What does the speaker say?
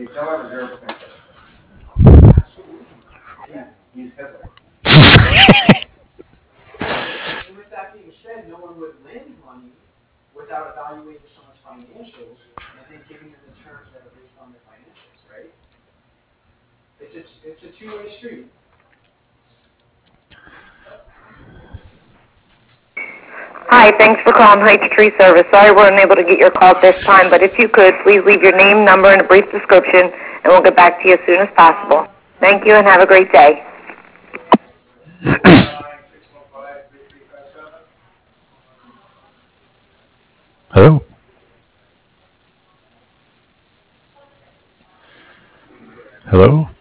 And with that being said, no one would lend money without evaluating someone's financials and then giving them the terms that are based on their financials, right? It's a two-way street. Hi, thanks for calling Heights Tree Service. Sorry we're unable to get your call at this time, but if you could, please leave your name, number, and a brief description, and we'll get back to you as soon as possible. Thank you and have a great day. 419-615-3357. Hello? Hello?